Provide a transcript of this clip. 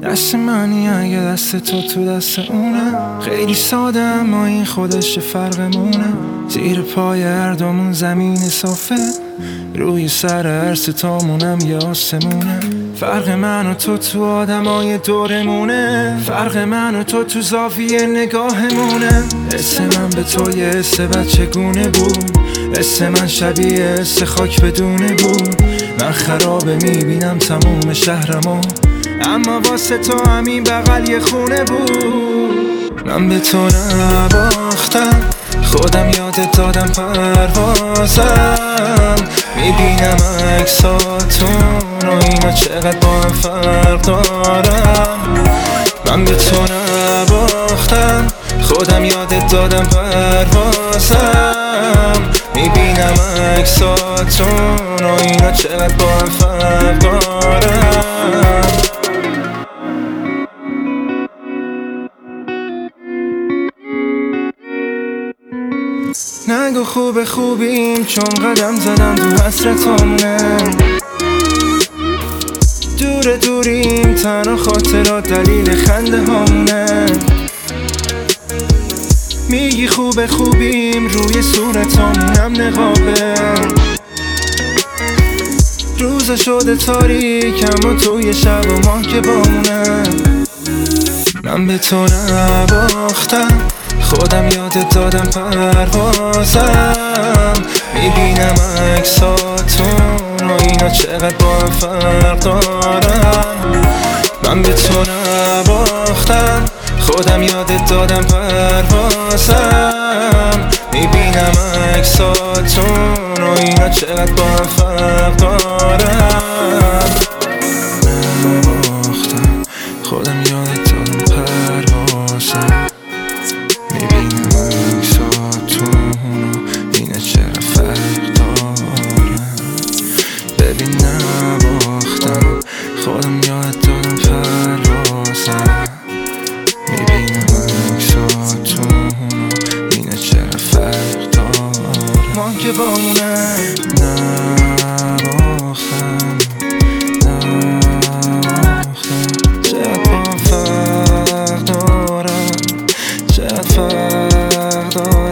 دست منی اگه دست تو دست اونه. خیلی ساده اما این خودش فرقمونه. زیر پای هر دومون زمین صافه، روی سر هر ستامونم یه آسمونه. فرق من و تو آدمای دورمونه. فرق من و تو زاویه نگاهمونه. حس من به تو یه حس بچگونه بود. حس من شبیه حس خاک بدونه بود. من خرابه میبینم تموم شهرمو، اما واسه تو همین بغل یه خونه بود. من به تو نباختم، خودم یادت دادم پروازم. میبینم عکساتون و اینا چقدر با هم فرق دارم. من به تو نباختم، خودم یادت دادم پروازم. میبینم عکساتون و اینا چقدر با هم فرق دارم. نگو خوبیم چون قدم زدم تو حسرتامونه. دوریم تنها خاطرات دلیل خنده هامونه. میگی خوبیم روی صورتامونم نقابه. روزا شده تاریکم و توی شب و ماه که بامونه. من به تو نباختم، خودم یادت دادم پروازم. میبینم عکساتون و اینا چقدر با هم فرق دارم. من به تو نباختم، خودم یادت دادم پروازم. میبینم عکساتون و اینا چقدر با هم فرق دارم. نباختم، خودم یادت دادم پروازم. میبینم عکساتون و اینا چقدر فرق دارم. ببین نباختم، خودم یادت دادم پروازم. میبینم عکساتون و اینا چقدر فرق دارم. ما که بامونه. نباختم چقدر با هم فرق دارم. چقدر فرق دارم.